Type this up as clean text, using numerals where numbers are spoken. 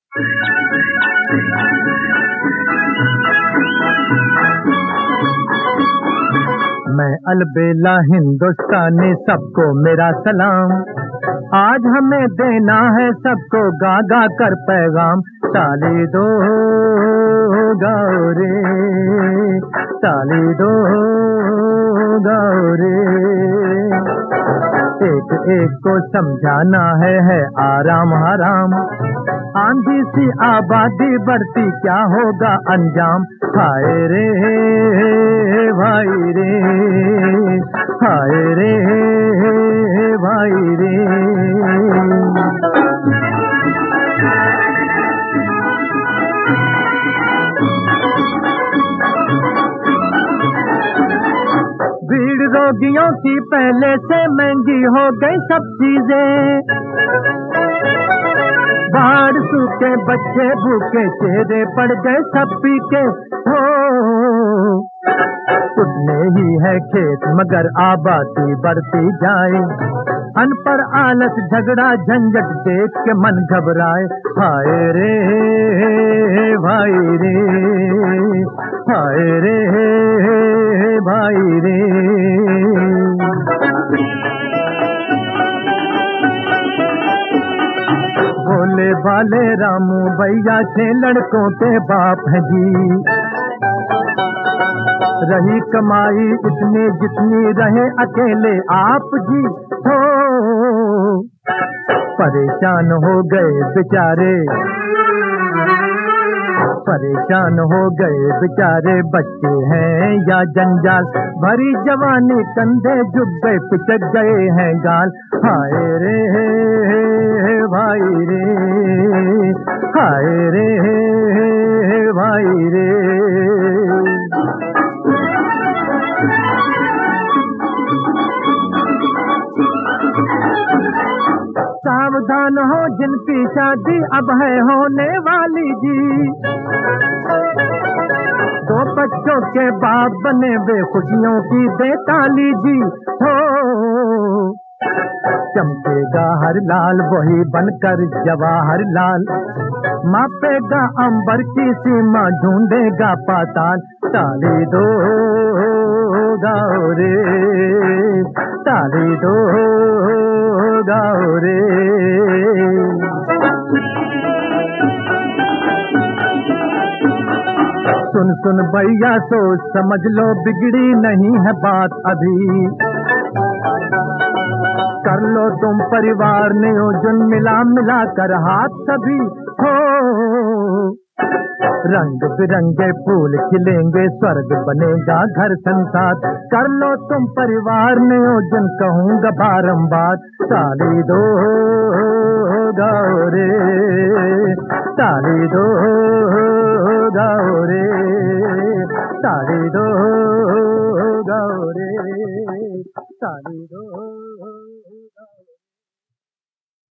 मैं अलबेला हिंदुस्तानी, सबको मेरा सलाम। आज हमें देना है सबको गा गा कर पैगाम। ताली दो गाओ रे, ताली दो गाओ रे। एक एक को समझाना है आराम हराम। आंधी सी आबादी बढ़ती, क्या होगा अंजाम। हाय रे भाई रे, हाय रे भाई रे। भीड़ रोगियों की पहले से महंगी हो गई सब चीजें। बाढ़ सूखे बच्चे भूखे, चेहरे पड़ गए सब पीके। हो उतने ही है खेत मगर आबादी बढ़ती जाए। अनपढ़ आलस झगड़ा झंझट देख के मन घबराए। हाय रे भाई रे, हाय रे भाई रे। भोले भाले रामू भैया 6 लड़कों के बाप हैं जी। रही कमाई इतनी जितनी रहे अकेले आप जी। हो परेशान हो गए बेचारे, परेशान हो गए बेचारे। बच्चे हैं या जंजाल, भरी जवानी कंधे झुक गए, पिचक गए हैं गाल। हाय रे भाई रे, हाय रे भाई रे। सावधान हो जिनकी शादी अब है होने वाली जी। 2 बच्चों के बाप बने वे खुशियों की बेताली जी। हो चमकेगा हर लाल वही बनकर जवाहर लाल। मापेगा अंबर की सीमा, ढूंढेगा पाताल। ताली दो गाओ रे, ताली दो गाओ रे। सुन सुन भैया सोच समझ लो, बिगड़ी नहीं है बात अभी। कर लो तुम परिवार नियोजन, मिला मिला कर हाथ सभी। हो रंग बिरंगे फूल खिलेंगे, स्वर्ग बनेगा घर संसार। कर लो तुम परिवार नियोजन, कहूँगा बारंबार। ताली दो गाओ रे, ताली दो गाओ रे, ताली दो गाओ रे, ताली दो।